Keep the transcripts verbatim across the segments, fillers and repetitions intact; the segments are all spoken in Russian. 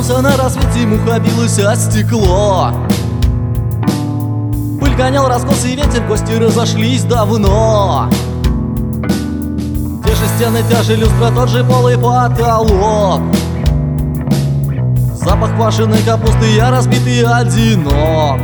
Проснулся на рассвете, муха билась о стекло. Пыль гонял раскосый ветер, гости разошлись давно. Те же стены, те же люстра, тот же пол и потолок. Запах квашеной капусты, я разбитый и одинок.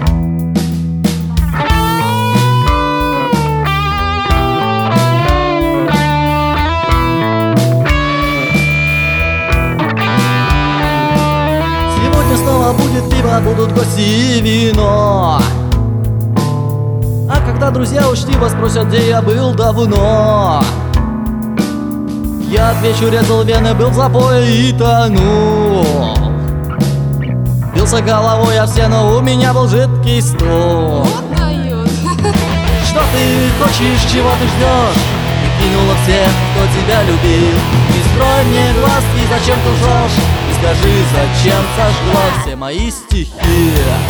Сегодня снова будет пиво, будут гости и вино. А когда друзья учтиво спросят, где я был давно, я отвечу: резал вены, был в запое и тонул. Бился головой о стену, у меня был жидкий стул. Вот дает. Что ты хочешь, чего ты ждешь? Ты кинула всех, кто тебя любил. Не строй мне глазки, зачем ты лжешь? И скажи, зачем сожгла все мои стихи?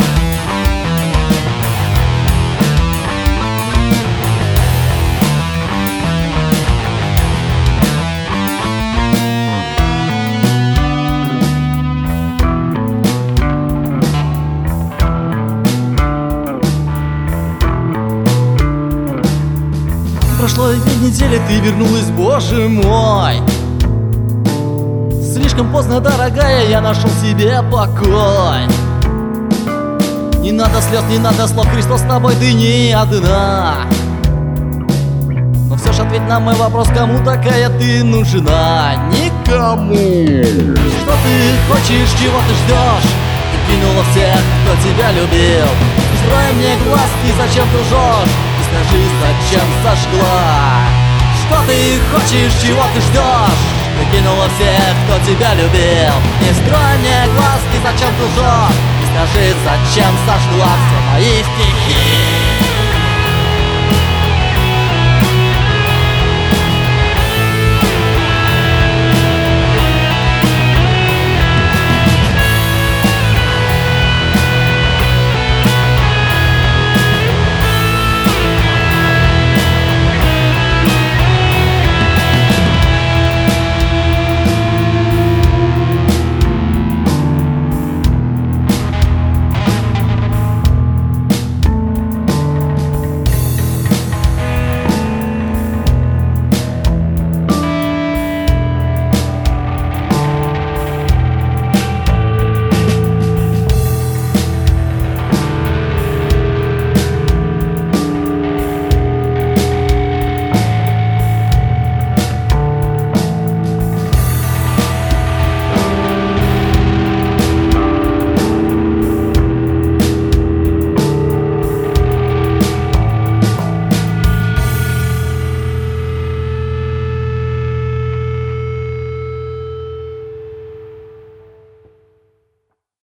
Прошло две недели, ты вернулась, боже мой. Слишком поздно, дорогая, я нашел себе покой. Не надо слез, не надо слов, Христос с тобой, ты не одна. Но все ж ответь на мой вопрос, кому такая ты нужна? Никому. Что ты хочешь, чего ты ждешь? Ты кинула всех, кто тебя любил. Строй мне глазки, зачем ты лжешь? Скажи, зачем сожгла? Что ты хочешь, чего ты ждешь? Ты кинула всех, кто тебя любил. Не строй мне глазки, зачем ты лжешь? И скажи, зачем сожгла все мои стихи?